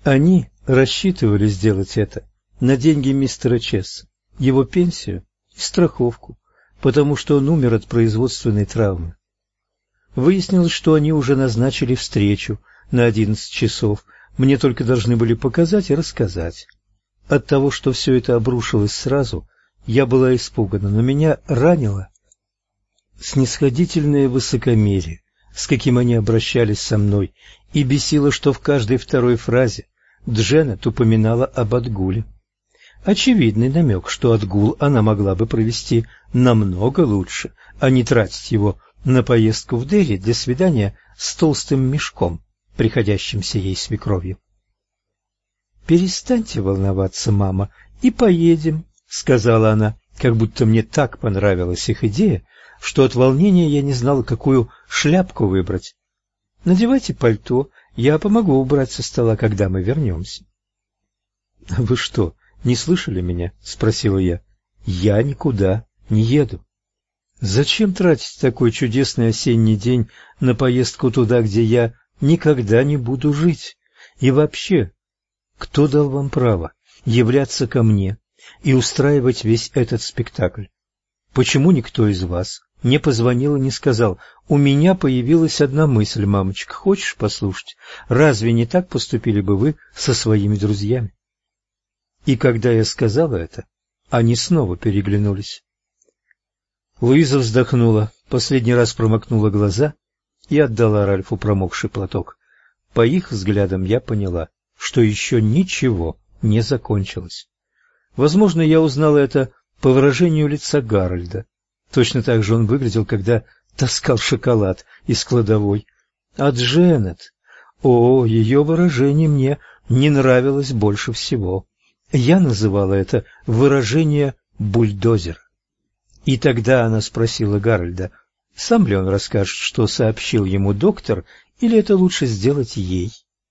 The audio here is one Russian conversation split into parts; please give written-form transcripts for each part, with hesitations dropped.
Они рассчитывали сделать это на деньги мистера Чесса, его пенсию и страховку, потому что он умер от производственной травмы. Выяснилось, что они уже назначили встречу на 11 часов, мне только должны были показать и рассказать. От того, что все это обрушилось сразу, я была испугана, но меня ранило снисходительное высокомерие, с каким они обращались со мной, и бесило, что в каждой второй фразе Дженнет упоминала об отгуле. Очевидный намек, что отгул она могла бы провести намного лучше, а не тратить его на поездку в Дели для свидания с толстым мешком, приходящимся ей свекровью. «Перестаньте волноваться, мама, и поедем», — сказала она, как будто мне так понравилась их идея, что от волнения я не знала, какую шляпку выбрать. «Надевайте пальто, я помогу убрать со стола, когда мы вернемся». «Вы что, не слышали меня?» — спросила я. «Я никуда не еду. Зачем тратить такой чудесный осенний день на поездку туда, где я никогда не буду жить? И вообще, кто дал вам право являться ко мне и устраивать весь этот спектакль? Почему никто из вас не позвонил и не сказал: «У меня появилась одна мысль, мамочка, хочешь послушать? Разве не так поступили бы вы со своими друзьями?» И когда я сказала это, они снова переглянулись. Луиза вздохнула, последний раз промокнула глаза и отдала Ральфу промокший платок. По их взглядам я поняла, что еще ничего не закончилось. Возможно, я узнала это по выражению лица Гарольда. Точно так же он выглядел, когда таскал шоколад из кладовой. А Дженнет, ее выражение мне не нравилось больше всего. Я называла это выражение бульдозера. И тогда она спросила Гарольда, сам ли он расскажет, что сообщил ему доктор, или это лучше сделать ей.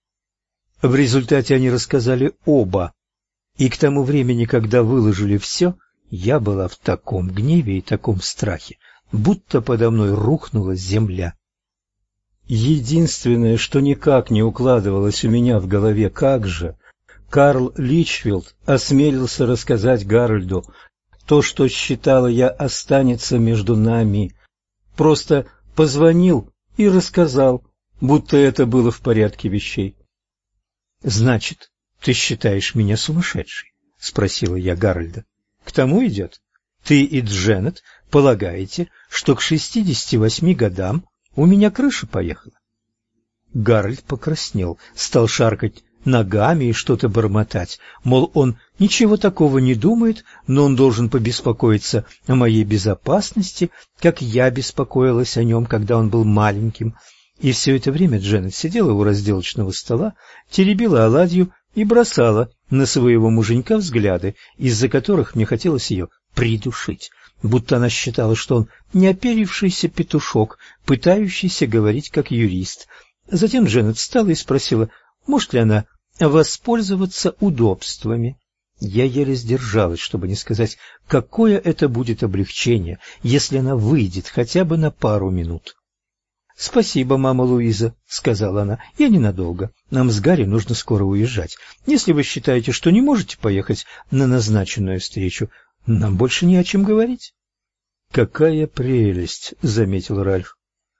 В результате они рассказали оба, и к тому времени, когда выложили все, я была в таком гневе и таком страхе, будто подо мной рухнула земля. Единственное, что никак не укладывалось у меня в голове, как же Карл Личфилд осмелился рассказать Гарольду то, что, считала я, останется между нами. Просто позвонил и рассказал, будто это было в порядке вещей. «Значит, ты считаешь меня сумасшедшей?» — спросила я Гарольда. «К тому идет. Ты и Дженнет полагаете, что к 68 годам у меня крыша поехала?» Гарольд покраснел, стал шаркать ногами и что-то бормотать, мол, он ничего такого не думает, но он должен побеспокоиться о моей безопасности, как я беспокоилась о нем, когда он был маленьким. И все это время Дженнет сидела у разделочного стола, теребила оладью и бросала на своего муженька взгляды, из-за которых мне хотелось ее придушить, будто она считала, что он неоперившийся петушок, пытающийся говорить как юрист. Затем Дженнет встала и спросила, может ли она воспользоваться удобствами. Я еле сдержалась, чтобы не сказать, какое это будет облегчение, если она выйдет хотя бы на пару минут. «Спасибо, мама Луиза», — сказала она, — «я ненадолго. Нам с Гарри нужно скоро уезжать. Если вы считаете, что не можете поехать на назначенную встречу, нам больше не о чем говорить». «Какая прелесть», — заметил Ральф.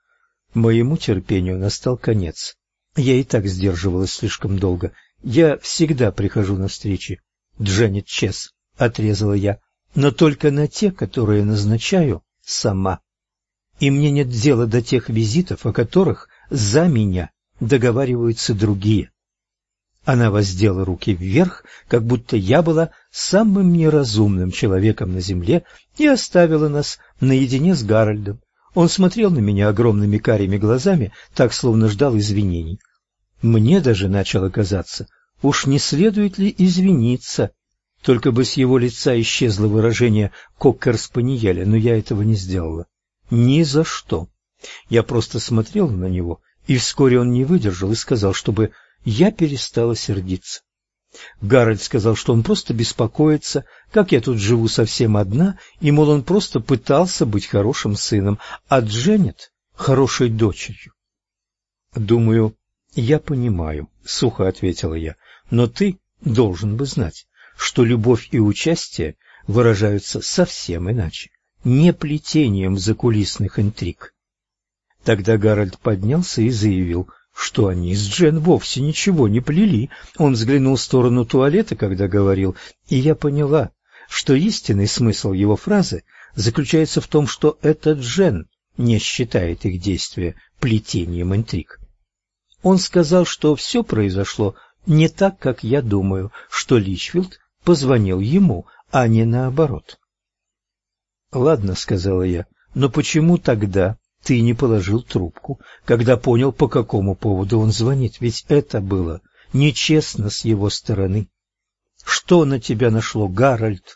Моему терпению настал конец. Я и так сдерживалась слишком долго. Я всегда прихожу на встречи. Дженнет Чесс, — отрезала я, — но только на те, которые назначаю сама. И мне нет дела до тех визитов, о которых за меня договариваются другие. Она воздела руки вверх, как будто я была самым неразумным человеком на земле, и оставила нас наедине с Гарольдом. Он смотрел на меня огромными карими глазами, так словно ждал извинений. Мне даже начало казаться, уж не следует ли извиниться, только бы с его лица исчезло выражение кокер-спаниеля, но я этого не сделала. Ни за что. Я просто смотрела на него, и вскоре он не выдержал и сказал, чтобы я перестала сердиться. Гарольд сказал, что он просто беспокоится, как я тут живу совсем одна, и, мол, он просто пытался быть хорошим сыном, а Дженнет — хорошей дочерью. Думаю, «Я понимаю», — сухо ответила я, — «но ты должен бы знать, что любовь и участие выражаются совсем иначе, не плетением закулисных интриг». Тогда Гарольд поднялся и заявил, что они с Джен вовсе ничего не плели. Он взглянул в сторону туалета, когда говорил, и я поняла, что истинный смысл его фразы заключается в том, что это Джен не считает их действия плетением интриг. Он сказал, что все произошло не так, как я думаю, что Личфилд позвонил ему, а не наоборот. «Ладно», — сказала я, — «но почему тогда ты не положил трубку, когда понял, по какому поводу он звонит? Ведь это было нечестно с его стороны. Что на тебя нашло, Гарольд?»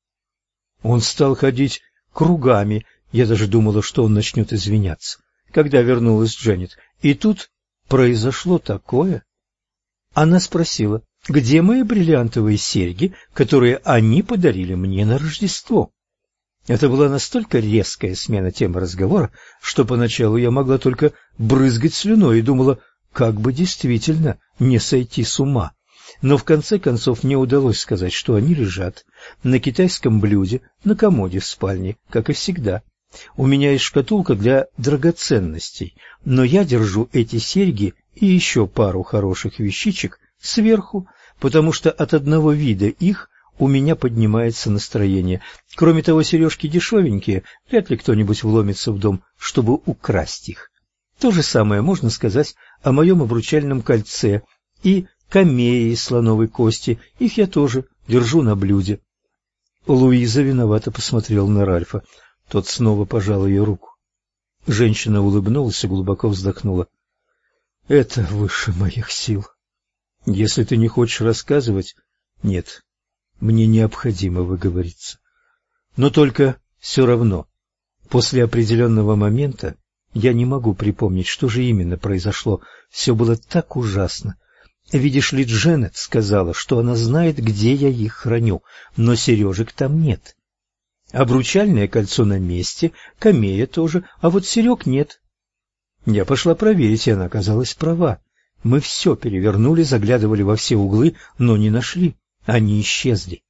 Он стал ходить кругами. Я даже думала, что он начнет извиняться, когда вернулась Дженнет. И тут произошло такое. Она спросила, где мои бриллиантовые серьги, которые они подарили мне на Рождество. Это была настолько резкая смена темы разговора, что поначалу я могла только брызгать слюной и думала, как бы действительно не сойти с ума. Но в конце концов мне удалось сказать, что они лежат на китайском блюде на комоде в спальне, как и всегда. У меня есть шкатулка для драгоценностей, но я держу эти серьги и еще пару хороших вещичек сверху, потому что от одного вида их у меня поднимается настроение. Кроме того, сережки дешевенькие, вряд ли кто-нибудь вломится в дом, чтобы украсть их. То же самое можно сказать о моем обручальном кольце и камее из слоновой кости. Их я тоже держу на блюде. Луиза виновато посмотрела на Ральфа. Тот снова пожал ее руку. Женщина улыбнулась и глубоко вздохнула. — Это выше моих сил. Если ты не хочешь рассказывать... Нет, мне необходимо выговориться. Но только все равно, после определенного момента я не могу припомнить, что же именно произошло. Все было так ужасно. Видишь ли, Дженнет сказала, что она знает, где я их храню, но сережек там нет. Обручальное кольцо на месте, камея тоже, а вот серег нет. Я пошла проверить, и она оказалась права. Мы все перевернули, заглядывали во все углы, но не нашли. Они исчезли.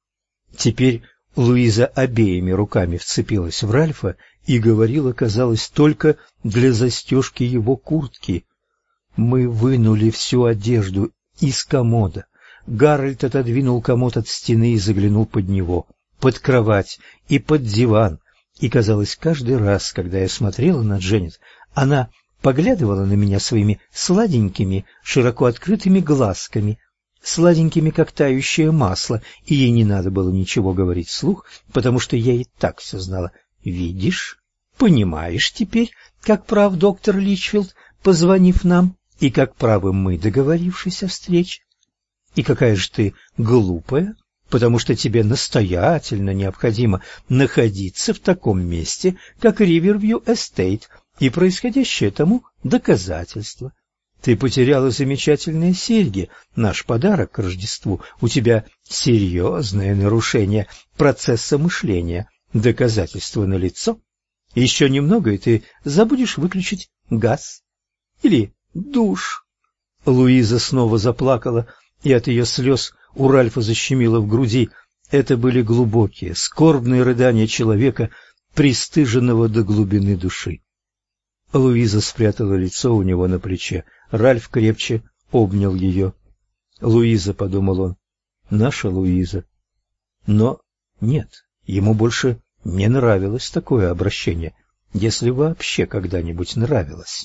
Теперь Луиза обеими руками вцепилась в Ральфа и говорила, казалось, только для застежки его куртки. Мы вынули всю одежду из комода. Гарольд отодвинул комод от стены и заглянул под него, под кровать и под диван. И, казалось, каждый раз, когда я смотрела на Дженнет, она поглядывала на меня своими сладенькими, широко открытыми глазками, сладенькими, как тающее масло, и ей не надо было ничего говорить вслух, потому что я и так все знала. «Видишь, понимаешь теперь, как прав доктор Личфилд, позвонив нам, и как правы мы, договорившись о встрече. И какая же ты глупая, потому что тебе настоятельно необходимо находиться в таком месте, как Ривервью Эстейт, и происходящее тому доказательство. Ты потеряла замечательные серьги, наш подарок к Рождеству. У тебя серьезное нарушение процесса мышления, доказательство налицо. Еще немного, и ты забудешь выключить газ или душ». Луиза снова заплакала, и от ее слез у Ральфа защемило в груди. Это были глубокие, скорбные рыдания человека, пристыженного до глубины души. Луиза спрятала лицо у него на плече. Ральф крепче обнял ее. «Луиза», — подумал он, — «наша Луиза». Но нет, ему больше не нравилось такое обращение, если вообще когда-нибудь нравилось.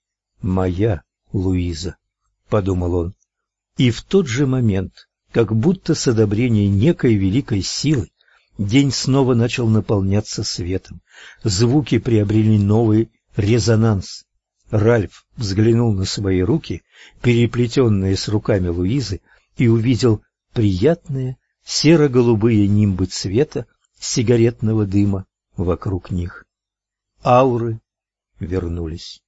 «Моя Луиза», — подумал он. И в тот же момент, как будто с одобрения некой великой силы, день снова начал наполняться светом. Звуки приобрели новый резонанс. Ральф взглянул на свои руки, переплетенные с руками Луизы, и увидел приятные серо-голубые нимбы цвета сигаретного дыма вокруг них. Ауры вернулись.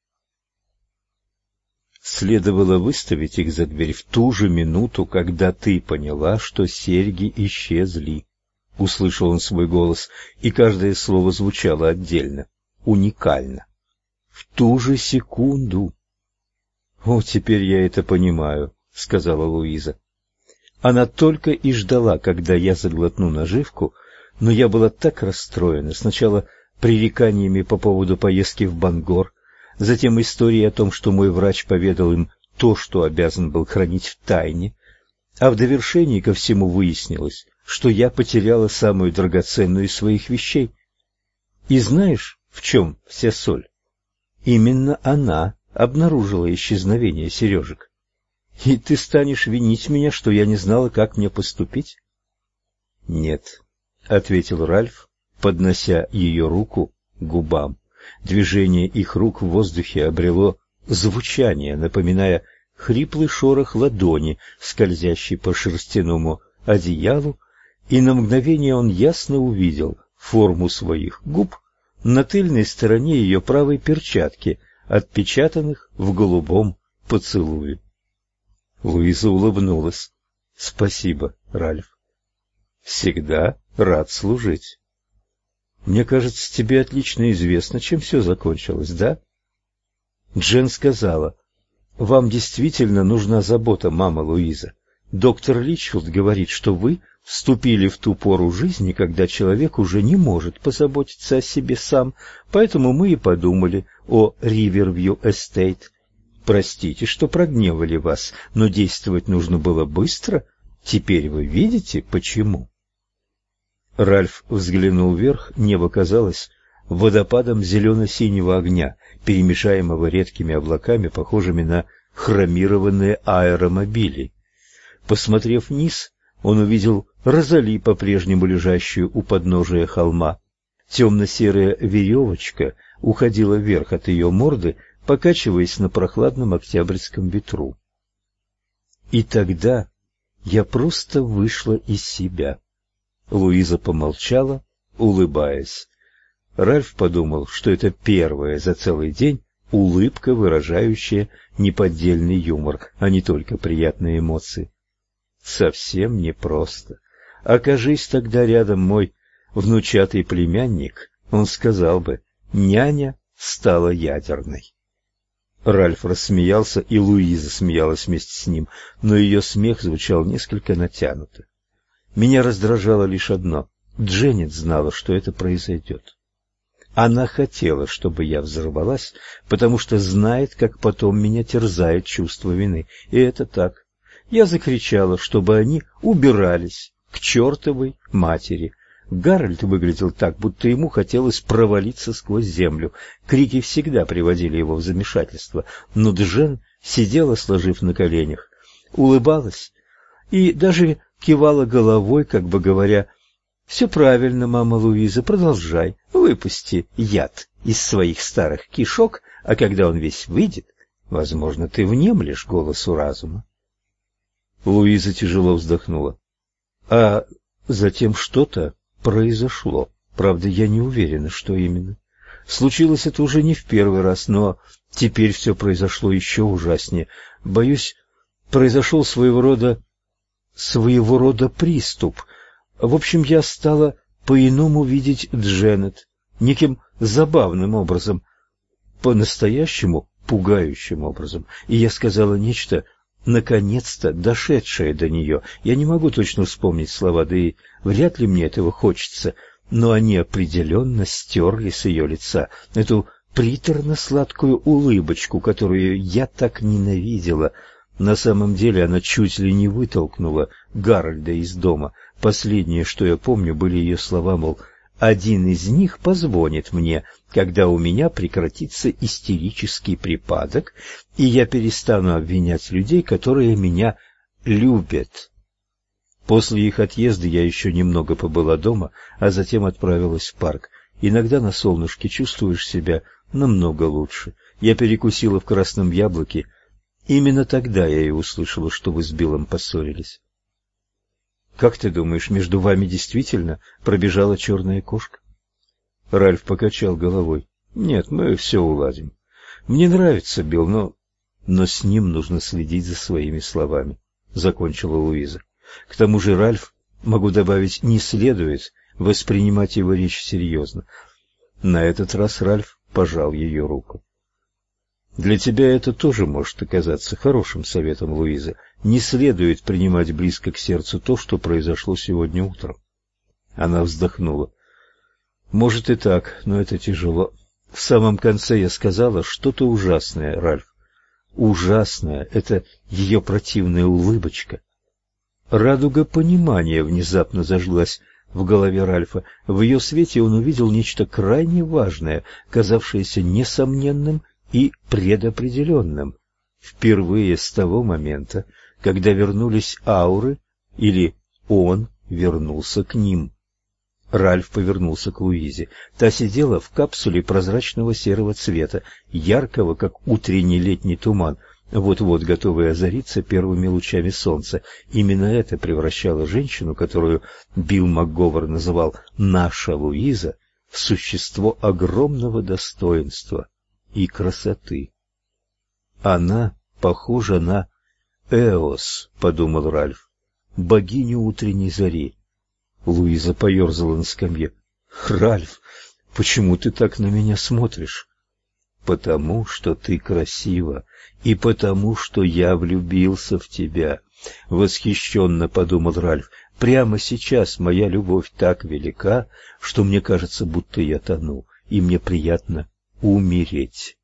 Следовало выставить их за дверь в ту же минуту, когда ты поняла, что серьги исчезли. Услышал он свой голос, и каждое слово звучало отдельно, уникально. В ту же секунду. «О, теперь я это понимаю», — сказала Луиза. Она только и ждала, когда я заглотну наживку, но я была так расстроена. Сначала пререканиями по поводу поездки в Бангор, затем историей о том, что мой врач поведал им то, что обязан был хранить в тайне, а в довершении ко всему выяснилось, что я потеряла самую драгоценную из своих вещей. И знаешь, в чем вся соль? Именно она обнаружила исчезновение сережек. И ты станешь винить меня, что я не знала, как мне поступить? — Нет, — ответил Ральф, поднося ее руку к губам. Движение их рук в воздухе обрело звучание, напоминая хриплый шорох ладони, скользящей по шерстяному одеялу, и на мгновение он ясно увидел форму своих губ на тыльной стороне ее правой перчатки, отпечатанных в голубом поцелуе. Луиза улыбнулась. — Спасибо, Ральф. — Всегда рад служить. — Мне кажется, тебе отлично известно, чем все закончилось, да? Джен сказала: «Вам действительно нужна забота, мама Луиза. Доктор Личфилд говорит, что вы вступили в ту пору жизни, когда человек уже не может позаботиться о себе сам, поэтому мы и подумали о Ривервью Эстейт. Простите, что прогневали вас, но действовать нужно было быстро. Теперь вы видите, почему?» Ральф взглянул вверх, небо казалось водопадом зелено-синего огня, перемешаемого редкими облаками, похожими на хромированные аэромобили. Посмотрев вниз, он увидел Розали, по-прежнему лежащую у подножия холма. Темно-серая веревочка уходила вверх от ее морды, покачиваясь на прохладном октябрьском ветру. И тогда я просто вышла из себя. Луиза помолчала, улыбаясь. Ральф подумал, что это первая за целый день улыбка, выражающая неподдельный юмор, а не только приятные эмоции. Совсем непросто. Окажись тогда рядом мой внучатый племянник, он сказал бы: «Няня стала ядерной». Ральф рассмеялся, и Луиза смеялась вместе с ним, но ее смех звучал несколько натянуто. Меня раздражало лишь одно: Дженнет знала, что это произойдет. Она хотела, чтобы я взорвалась, потому что знает, как потом меня терзает чувство вины. И это так. Я закричала, чтобы они убирались к чертовой матери. Гарольд выглядел так, будто ему хотелось провалиться сквозь землю. Крики всегда приводили его в замешательство, но Джен сидела, сложив на коленях, улыбалась и даже кивала головой, как бы говоря: «Все правильно, мама Луиза, продолжай, выпусти яд из своих старых кишок, а когда он весь выйдет, возможно, ты внемлешь голосу разума». Луиза тяжело вздохнула. А затем что-то произошло. Правда, я не уверена, что именно. Случилось это уже не в первый раз, но теперь все произошло еще ужаснее. Боюсь, произошел своего рода приступ. В общем, я стала по-иному видеть Дженнет, неким забавным образом, по-настоящему пугающим образом. И я сказала нечто, наконец-то дошедшее до нее. Я не могу точно вспомнить слова, да и вряд ли мне этого хочется, но они определенно стерли с ее лица эту приторно-сладкую улыбочку, которую я так ненавидела. На самом деле она чуть ли не вытолкнула Гарольда из дома. Последнее, что я помню, были ее слова, мол, один из них позвонит мне, когда у меня прекратится истерический припадок, и я перестану обвинять людей, которые меня любят. После их отъезда я еще немного побыла дома, а затем отправилась в парк. Иногда на солнышке чувствуешь себя намного лучше. Я перекусила в красном яблоке. Именно тогда я и услышала, что вы с Биллом поссорились. Как ты думаешь, между вами действительно пробежала черная кошка? Ральф покачал головой. Нет, мы все уладим. Мне нравится Билл, но с ним нужно следить за своими словами, закончила Луиза. К тому же, Ральф, могу добавить, не следует воспринимать его речь серьезно. На этот раз Ральф пожал ее руку. Для тебя это тоже может оказаться хорошим советом, Луиза. Не следует принимать близко к сердцу то, что произошло сегодня утром. Она вздохнула. Может и так, но это тяжело. В самом конце я сказала что-то ужасное, Ральф. Ужасное — это ее противная улыбочка. Радуга понимания внезапно зажглась в голове Ральфа. В ее свете он увидел нечто крайне важное, казавшееся несомненным и предопределенным. Впервые с того момента, когда вернулись ауры, или он вернулся к ним. Ральф повернулся к Луизе. Та сидела в капсуле прозрачного серого цвета, яркого, как утренний летний туман, вот-вот готовая озариться первыми лучами солнца. Именно это превращало женщину, которую Билл МакГовер называл «наша Луиза», в существо огромного достоинства и красоты. «Она похожа на Эос», — подумал Ральф, — «богиню утренней зари». Луиза поерзала на скамье. «Ральф, почему ты так на меня смотришь?» «Потому что ты красива, и потому что я влюбился в тебя», — восхищенно подумал Ральф. «Прямо сейчас моя любовь так велика, что мне кажется, будто я тону, и мне приятно умереть».